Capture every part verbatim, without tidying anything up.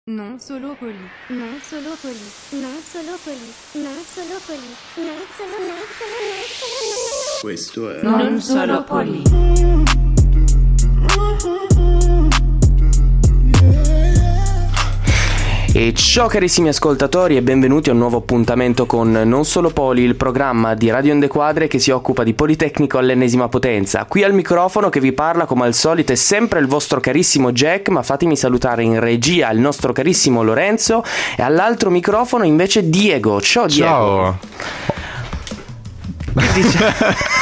Non solo poli. Non solo poli. Non solo poli. Non solo poli. Non solo non solo non solo Questo è Non solo poli. E ciao carissimi ascoltatori e benvenuti a un nuovo appuntamento con Non Solo Poli, il programma di Radio Onde Quadre che si occupa di Politecnico all'ennesima potenza. Qui al microfono che vi parla come al solito è sempre il vostro carissimo Jack, ma fatemi salutare in regia il nostro carissimo Lorenzo e all'altro microfono invece Diego. Ciao Diego. Ciao. Che, dice...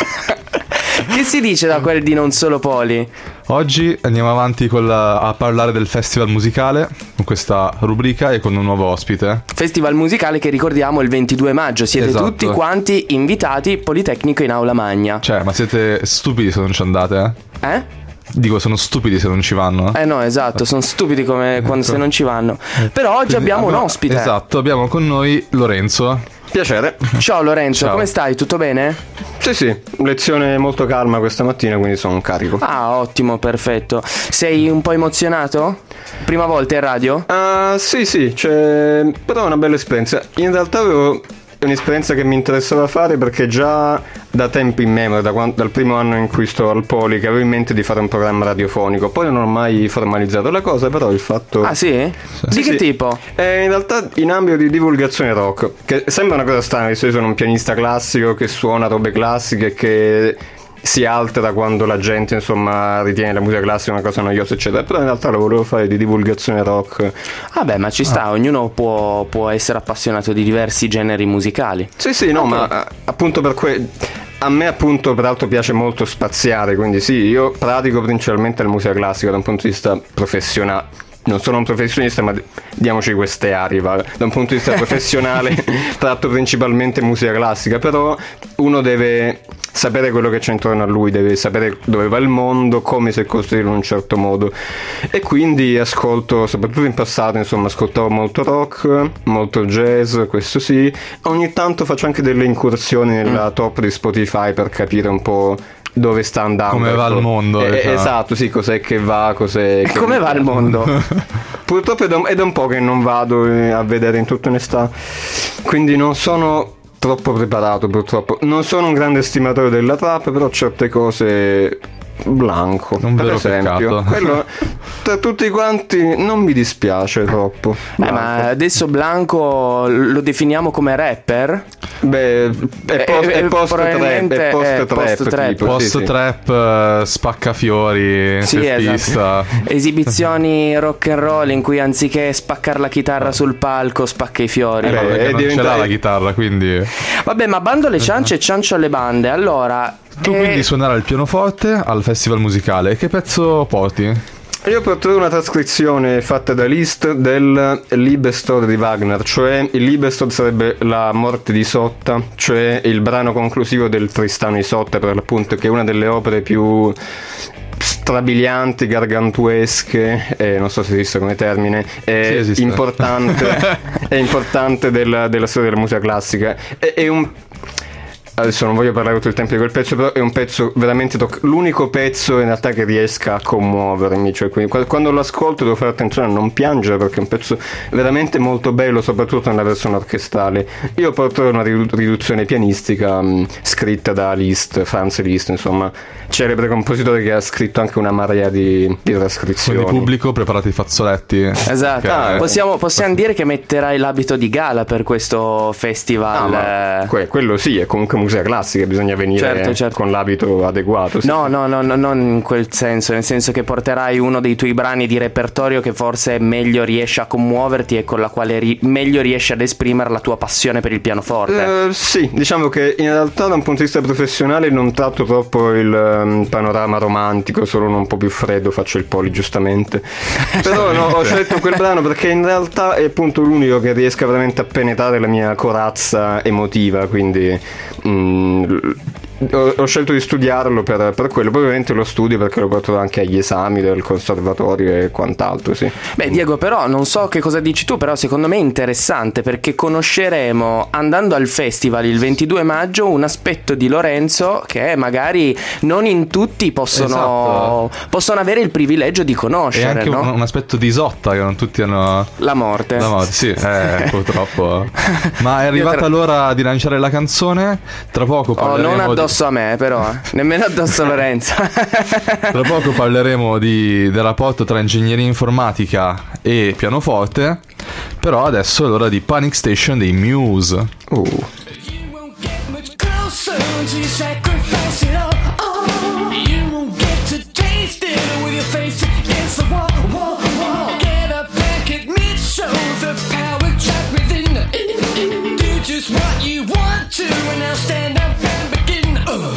che si dice da quel di Non Solo Poli? Oggi andiamo avanti con la, a parlare del festival musicale, con questa rubrica e con un nuovo ospite. Festival musicale che ricordiamo il ventidue maggio, siete Esatto. tutti quanti invitati, Politecnico in Aula Magna. Cioè, ma siete stupidi se non ci andate, eh? Eh? Dico, sono stupidi se non ci vanno. Eh no, esatto, sono stupidi come quando se non ci vanno. Però oggi Quindi abbiamo un abbiamo- ospite. Esatto, abbiamo con noi Lorenzo. piacere. Ciao Lorenzo, Ciao. come stai? Tutto bene? Sì, sì, lezione molto calma questa mattina, quindi sono carico. Ah, ottimo, perfetto. Sei un po' emozionato? Prima volta in radio? Ah, sì, sì, c'è... però è una bella esperienza. In realtà avevo un'esperienza che mi interessava fare perché già da tempo in memoria, da quando- dal primo anno in cui sto al Poli, che avevo in mente di fare un programma radiofonico. Poi non ho mai formalizzato la cosa, però il fatto... Ah sì? Di Sì, che sì. tipo? È in realtà in ambito di divulgazione rock, che sembra una cosa strana, visto che io sono un pianista classico che suona robe classiche e che si altera quando la gente insomma ritiene la musica classica una cosa noiosa eccetera, però in realtà lo volevo fare di divulgazione rock. Vabbè, ma ci sta, ognuno può, può essere appassionato di diversi generi musicali. Sì sì no, ma eh, appunto per que... A me appunto peraltro piace molto spaziare, quindi sì, io pratico principalmente la musica classica da un punto di vista professionale. Non sono un professionista, ma diamoci queste aree, va. Da un punto di vista professionale tratto principalmente musica classica, però uno deve sapere quello che c'è intorno a lui, deve sapere dove va il mondo, come si è costruito in un certo modo. E quindi ascolto, soprattutto in passato, insomma, ascoltavo molto rock, molto jazz, questo sì. Ogni tanto faccio anche delle incursioni nella top di Spotify per capire un po' dove sta andando, Come va ecco. il mondo, Eh, diciamo. esatto, sì, cos'è che va, cos'è che... Come va il mondo? Purtroppo è da, è da un po' che non vado eh, a vedere, in tutta onestà, quindi non sono troppo preparato purtroppo. Non sono un grande stimatore della trap, però certe cose... Blanco, Un per vero esempio, peccato. quello tra tutti quanti non mi dispiace troppo. Eh, Blanco. ma adesso Blanco lo definiamo come rapper? Beh, è post, Eh, è eh, post trap, probabilmente è post è trap, post-trap. tipo, sì, Post sì. trap, eh, spaccafiori, Sì, surfista. esatto. Esibizioni rock and roll in cui anziché spaccare la chitarra sul palco spacca i fiori. Eh, No, perché è non diventa- ce l'ha la chitarra, quindi Vabbè, ma bando alle ciance e ciancio alle bande. Allora, tu eh, quindi suonare il pianoforte al festival musicale. Che pezzo porti? Io porterò una trascrizione fatta da Liszt del Liebestod di Wagner, cioè il Liebestod sarebbe la morte di Isotta, cioè il brano conclusivo del Tristano Isotta, per l'appunto, che è una delle opere più strabilianti, gargantuesche, eh, non so se esiste come termine, è Sì, esiste. importante, è importante della, della storia della musica classica. È, è un Adesso non voglio parlare tutto il tempo di quel pezzo, però è un pezzo veramente toc- l'unico pezzo in realtà che riesca a commuovermi, cioè quindi quando- quando lo ascolto devo fare attenzione a non piangere perché è un pezzo veramente molto bello, soprattutto nella versione orchestrale. Io porto una ridu- riduzione pianistica mh, scritta da Liszt, Franz Liszt, insomma, celebre compositore che ha scritto anche una marea di, di trascrizioni. Quindi pubblico, preparate i fazzoletti. esatto. Ok. Ah, possiamo, possiamo dire che metterai l'abito di gala per questo festival. Ah, ma eh. que- quello sì, è comunque musica classica, bisogna venire Certo, certo. con l'abito adeguato. Sì. No, no, no, no, non in quel senso, nel senso che porterai uno dei tuoi brani di repertorio che forse meglio riesce a commuoverti e con la quale ri- meglio riesci ad esprimere la tua passione per il pianoforte. Eh, sì, diciamo che in realtà da un punto di vista professionale non tratto troppo il um, panorama romantico, solo uno un po' più freddo, faccio il Poli giustamente. Però no, ho scelto quel brano perché in realtà è appunto l'unico che riesca veramente a penetrare la mia corazza emotiva, quindi mm, ho, ho scelto di studiarlo per, per quello, poi ovviamente lo studio perché lo porto anche agli esami del conservatorio e quant'altro, sì. Beh, Diego, però non so che cosa dici tu, però secondo me è interessante perché conosceremo, andando al festival il ventidue maggio, un aspetto di Lorenzo che magari non in tutti possono, esatto. possono avere il privilegio di conoscere. E anche no? un, un aspetto di Isotta che non tutti hanno... La morte. La morte, sì, eh, purtroppo. Ma è arrivata tra... l'ora di lanciare la canzone. Tra poco parleremo Oh, non addosso di... a me, però, eh. nemmeno addosso a Lorenzo. Tra poco parleremo di, del rapporto tra ingegneria informatica e pianoforte. Però adesso è l'ora di Panic Station dei Muse. Uh. Just what you want to, and now stand up and begin. Uh.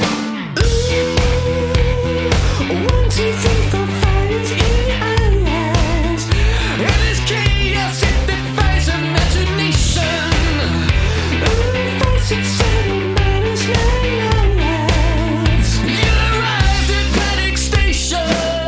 One, two, three, four, five, in eyes. And this chaos, it defies imagination. Uh, five, six, seven, minus nine lives. You arrived at Panic Station.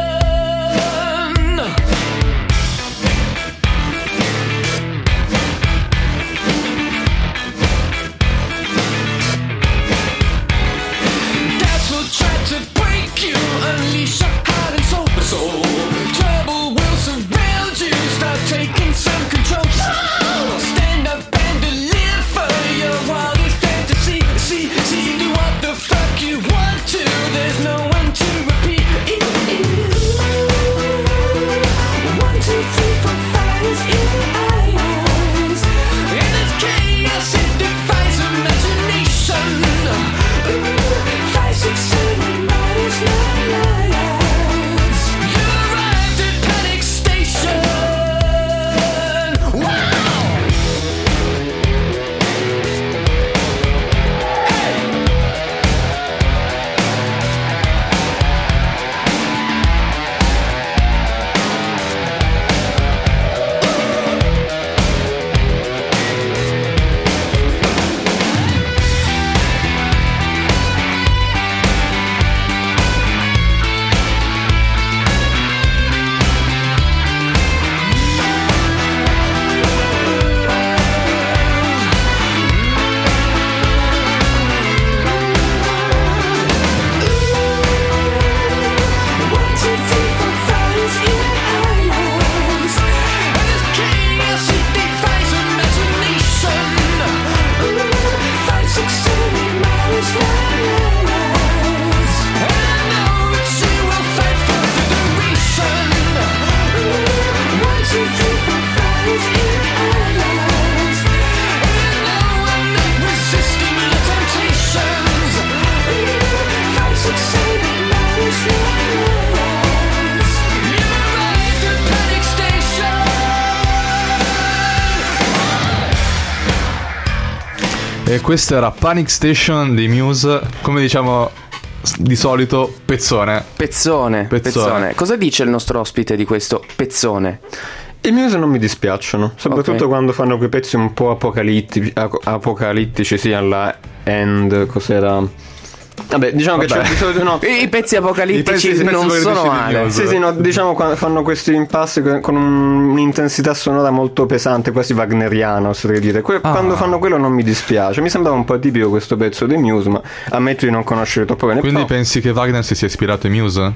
E questo era Panic Station dei Muse, come diciamo di solito, pezzone. Pezzone, pezzone. pezzone. Cosa dice il nostro ospite di questo pezzone? I Muse non mi dispiacciono, soprattutto okay. quando fanno quei pezzi un po' apocalittici, apocalittici sì, alla End, cos'era... Vabbè, diciamo Vabbè. che c'è di solito no. I pezzi apocalittici I pezzi, i pezzi non apocalittici sono male. Sì, sì, no, diciamo quando fanno questi impassi con un'intensità sonora molto pesante, quasi wagneriana, oserei dire. Que- ah. Quando fanno quello non mi dispiace. Mi sembrava un po' tipico questo pezzo dei Muse, ma ammetto di non conoscere troppo bene. Quindi però... pensi che Wagner si sia ispirato ai Muse?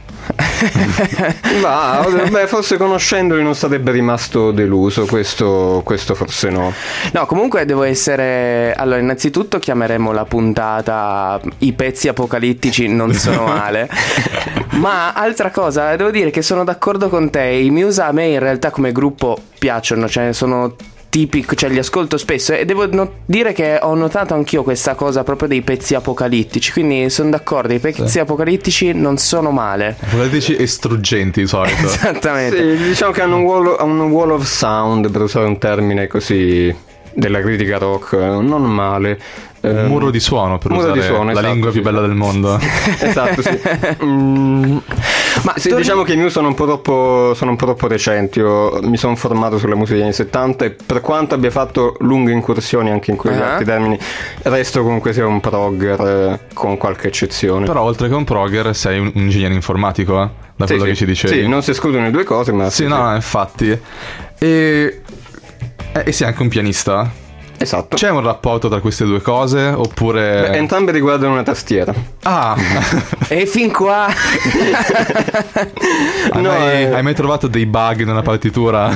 Ma, beh, forse conoscendoli non sarebbe rimasto deluso, questo, questo forse no. No, comunque devo essere... Allora, innanzitutto chiameremo la puntata I pezzi apocalittici non sono male. Ma altra cosa, devo dire che sono d'accordo con te. I Muse a me in realtà come gruppo piacciono, cioè sono tipico, cioè li ascolto spesso e devo no- dire che ho notato anch'io questa cosa proprio dei pezzi apocalittici, quindi sono d'accordo, i pezzi sì. apocalittici non sono male. Apocalittici e struggenti di solito. Esattamente. Sì, diciamo che hanno un wall, un wall of sound, per usare un termine così della critica rock, non male. Un muro di suono, per muro usare di suono, la esatto, lingua sì. più bella del mondo. Esatto, sì. Mm, Ma Sì, torni- diciamo che i Muse sono un po' troppo, sono un po' troppo recenti. Io mi sono formato sulla musica degli anni settanta e per quanto abbia fatto lunghe incursioni anche in quegli Ah. altri termini, resto comunque sia un progger eh, con qualche eccezione. Però oltre che un progger sei un, un ingegnere informatico, eh? Da Sì, quello sì. che ci dicevi. Sì, non si escludono le due cose, ma Sì, no, infatti. E... E, e sei anche un pianista? esatto. C'è un rapporto tra queste due cose? Oppure... Beh, entrambe riguardano una tastiera. Ah! E fin qua. hai, No, mai, eh. hai mai trovato dei bug nella partitura?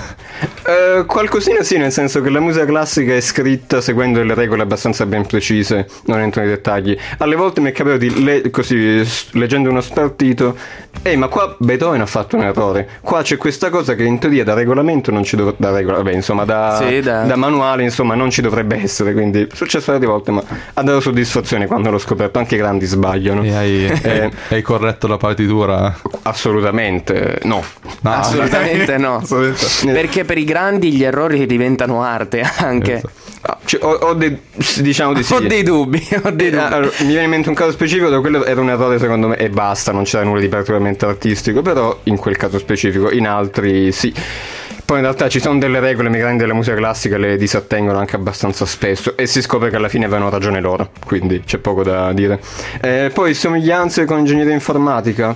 Eh, qualcosina sì, nel senso che la musica classica è scritta seguendo delle regole abbastanza ben precise, non entro nei dettagli. Alle volte mi è capitato di le- così s- leggendo uno spartito, ehi, ma qua Beethoven ha fatto un errore. Qua c'è questa cosa che in teoria da regolamento non ci dovrebbe, da regola, vabbè, insomma, da, Sì, da- da manuale, insomma, non ci dovrebbe essere. Quindi è successo varie volte, ma ha dato soddisfazione quando l'ho scoperto. Anche i grandi sbagliano. E hai, Eh, hai corretto la partitura? assolutamente no. No, Assolutamente no. Assolutamente. Perché per i grandi gli errori diventano arte anche. Esatto. Ah, cioè, ho, ho dei, diciamo di sì. Ho dei dubbi, ho dei Eh, dubbi. allora, mi viene in mente un caso specifico dove quello era un errore secondo me e basta, non c'era nulla di particolarmente artistico, però in quel caso specifico, in altri sì. Poi in realtà ci sono delle regole, i grandi della musica classica le disattengono anche abbastanza spesso e si scopre che alla fine avevano ragione loro, quindi c'è poco da dire. Eh, poi somiglianze con ingegneria informatica.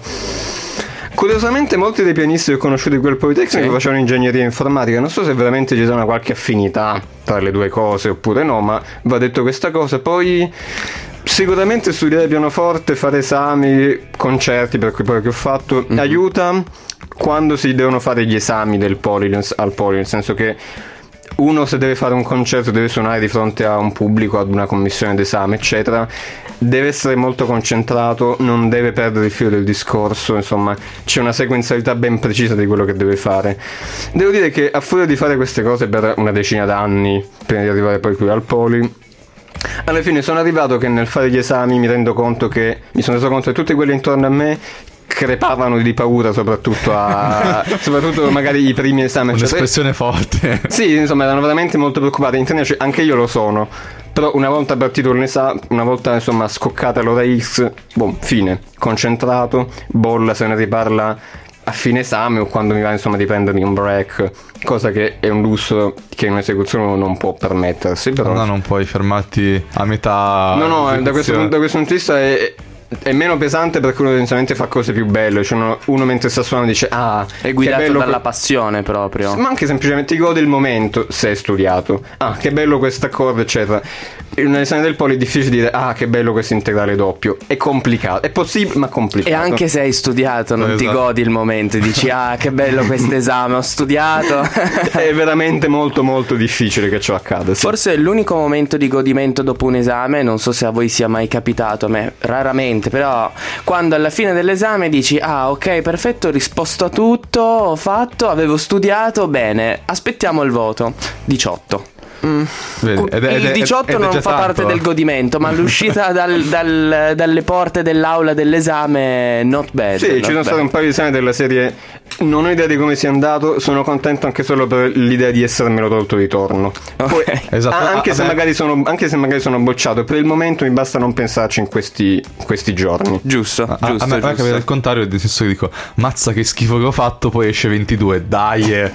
Curiosamente molti dei pianisti che ho conosciuto di quel Politecnico Sì. facevano ingegneria informatica, non so se veramente ci sia una qualche affinità tra le due cose oppure no, ma va detto questa cosa. Poi sicuramente studiare pianoforte, fare esami, concerti, per cui poi che ho fatto, Mhm. aiuta quando si devono fare gli esami del poli, nel- al poli, nel senso che uno se deve fare un concerto, deve suonare di fronte a un pubblico, ad una commissione d'esame, eccetera, deve essere molto concentrato, non deve perdere il filo del discorso, insomma c'è una sequenzialità ben precisa di quello che deve fare. Devo dire che a furia di fare queste cose per una decina d'anni, prima di arrivare poi qui al poli, alla fine sono arrivato che nel fare gli esami mi rendo conto che mi sono reso conto che tutti quelli intorno a me crepavano di paura, soprattutto a soprattutto magari i primi esami, eccetera. Un'espressione forte. Sì, insomma, erano veramente molto preoccupati. In tenere, anche io lo sono. Però una volta partito l'esame, una volta insomma scoccata l'ora X, boh, fine, concentrato, bolla, se ne riparla a fine esame o quando mi va insomma di prendermi un break, cosa che è un lusso che in un'esecuzione uno non può permettersi. Però No, non puoi fermarti a metà. no, no, da questo, esecuzione. da questo punto di vista è, è meno pesante perché uno tendenzialmente fa cose più belle. Cioè uno, uno mentre sta suonando dice ah, È guidato che bello dalla que- passione proprio. ma anche semplicemente ti godi il momento se hai studiato. Ah, che bello questo accordo, eccetera. In un esame del poli è difficile dire ah, che bello questo integrale doppio. È complicato, è possibile ma complicato. E anche se hai studiato non ti Esatto. godi il momento, dici ah che bello quest'esame, ho studiato. è veramente molto molto difficile che ciò accada, sì. Forse è l'unico momento di godimento dopo un esame, non so se a voi sia mai capitato, a me raramente, però quando alla fine dell'esame dici ah ok perfetto, ho risposto a tutto, ho fatto, avevo studiato, bene, aspettiamo il voto. diciotto. Mm. Vedi, ed è- ed Il è- diciotto ed è non già fa tanto. parte del godimento, ma l'uscita dal- dal- dalle porte dell'aula dell'esame not bad. Sì, not ci sono bad. state un paio di esami della serie non ho idea di come sia andato, sono contento anche solo per l'idea di essermelo tolto di torno. Poi, Esatto. ah, anche, Ah, se beh. magari sono, anche se magari sono bocciato, per il momento mi basta non pensarci in questi, questi giorni. Giusto, A, giusto, a me, a me giusto. capita il contrario, nel senso che dico mazza che schifo che ho fatto, poi esce ventidue, dai eh.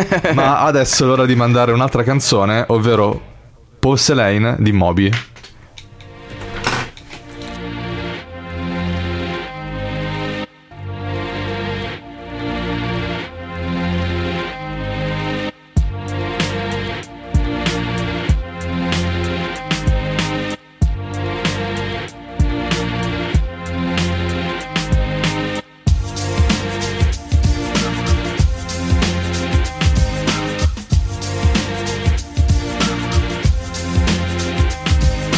Ma adesso è l'ora di mandare un'altra canzone, ovvero Porcelain di Moby. Porcelain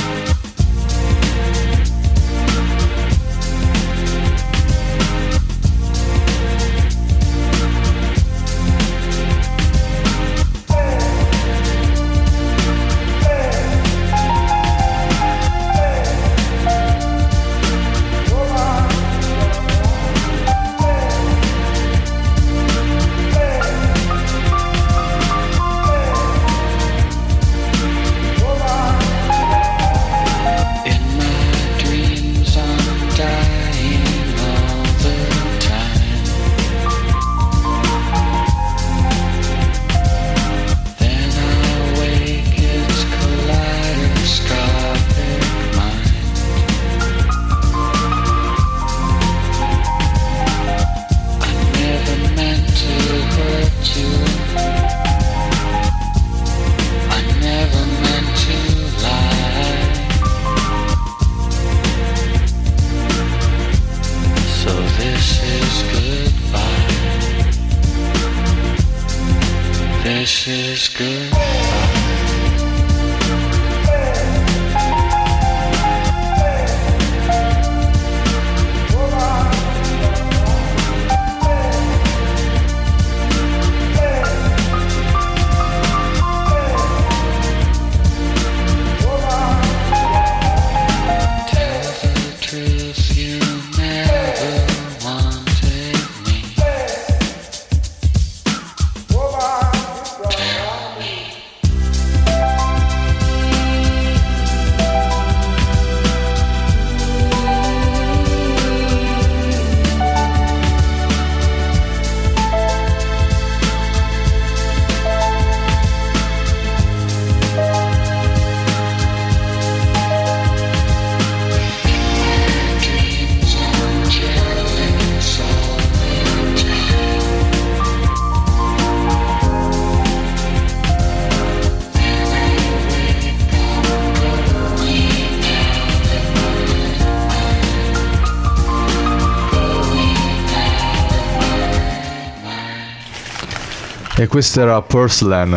E questa era Porcelain,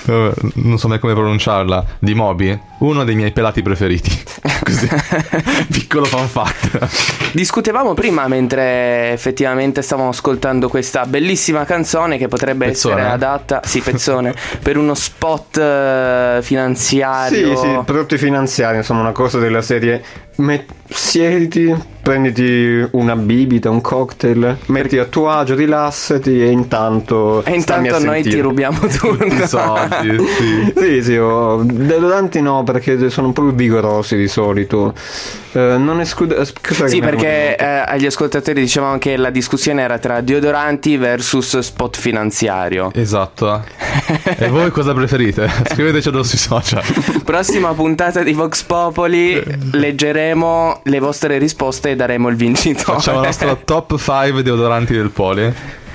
non so mai come pronunciarla, di Moby, uno dei miei pelati preferiti. Così, piccolo fun fact. Discutevamo prima mentre effettivamente stavamo ascoltando questa bellissima canzone che potrebbe Pezzone. essere adatta, sì, pezzone, per uno spot eh, finanziario. Sì, sì, prodotti finanziari, insomma, una cosa della serie. Met- siediti, prenditi una bibita, un cocktail, metti a tuo agio, rilassati e intanto E stammi intanto a noi sentire. ti rubiamo tutto. I soldi, sì. Sì, sì, ho deodoranti no, perché sono un po' più vigorosi di solito. Eh, non escludo. eh, cos'è Sì, che mi è perché venuto? eh, agli ascoltatori dicevamo che la discussione era tra deodoranti versus spot finanziario. Esatto. E voi cosa preferite? Scrivetecelo sui social. Prossima puntata di Vox Popoli, leggeremo le vostre risposte e daremo il vincitore. Facciamo la nostra top cinque deodoranti del Poli.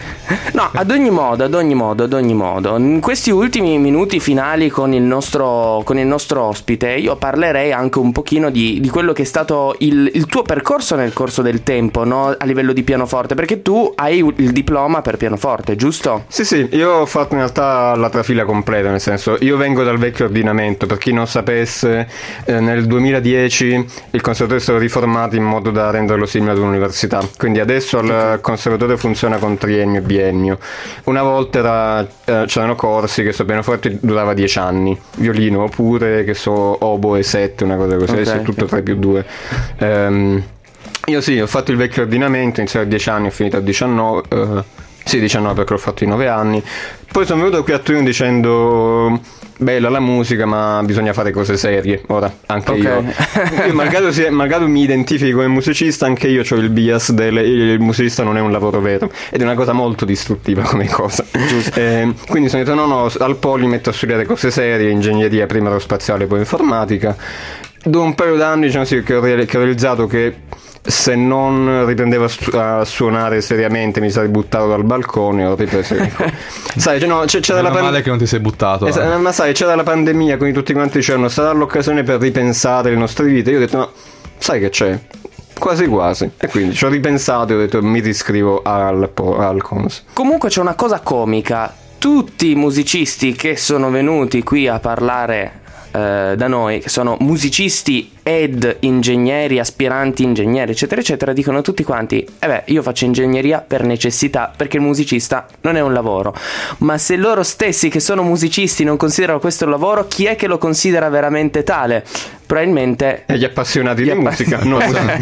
No, ad ogni modo, ad ogni modo, ad ogni modo, in questi ultimi minuti finali con il nostro, con il nostro ospite, io parlerei anche un pochino di, di quello che è stato il, il tuo percorso nel corso del tempo, no? A livello di pianoforte, perché tu hai il diploma per pianoforte, giusto? Sì, sì, io ho fatto in realtà la trafila completa, nel senso, io vengo dal vecchio ordinamento, per chi non sapesse, eh, nel duemiladieci il conservatorio è stato riformato in modo da renderlo simile ad un'università, quindi adesso il conservatorio funziona con triennio e biennio. Una volta era, eh, c'erano corsi che so pianoforte durava dieci anni, violino oppure che so oboe sette, una cosa così, Ok, adesso è tutto ok. tre più due. Ehm, io sì, ho fatto il vecchio ordinamento, ho iniziato a dieci anni, ho finito a diciannove, eh, sì diciannove perché l'ho fatto in nove anni, poi sono venuto qui a Torino dicendo bella la musica ma bisogna fare cose serie, ora anche Ok. io, io malgrado, sia- malgrado mi identifichi come musicista, anche io ho il bias del il musicista non è un lavoro vero ed è una cosa molto distruttiva come cosa. Eh, quindi sono detto no no, al Poli metto a studiare cose serie, ingegneria, prima aerospaziale poi informatica. Dopo un paio d'anni diciamo sì, che, ho real- che ho realizzato che se non riprendevo a, stu- a suonare seriamente mi sarei buttato dal balcone e ho ripreso. Sai, cioè, no, c'è, c'era Meno la pan- male che non ti sei buttato. Esa- eh. ma sai, c'era la pandemia, quindi tutti quanti dicevano sarà l'occasione per ripensare le nostre vite. Io ho detto, ma sai che c'è? Quasi quasi. E quindi ci ho ripensato e ho detto mi riscrivo al, po- al Cons. Comunque c'è una cosa comica, tutti i musicisti che sono venuti qui a parlare eh, da noi, che sono musicisti ed ingegneri, aspiranti ingegneri, eccetera, eccetera, dicono tutti quanti, eh beh, io faccio ingegneria per necessità, perché il musicista non è un lavoro. Ma se loro stessi che sono musicisti non considerano questo un lavoro, chi è che lo considera veramente tale? Probabilmente E gli appassionati Gli di appa- musica, no,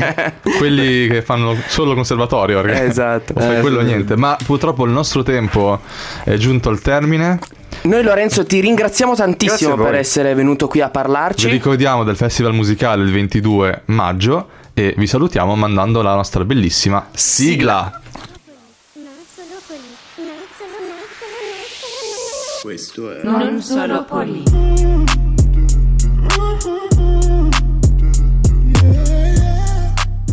Quelli che fanno solo conservatorio, perché Esatto. o fai Eh, quello o sì. niente. Ma purtroppo il nostro tempo è giunto al termine. noi, Lorenzo, ti ringraziamo tantissimo Grazie a voi. per essere venuto qui a Vi parlarci. ricordiamo del festival musicale il ventidue maggio e vi salutiamo mandando la nostra bellissima sigla. Non solo poli, non solo, non solo, non solo, non solo, non solo. Non solo poli.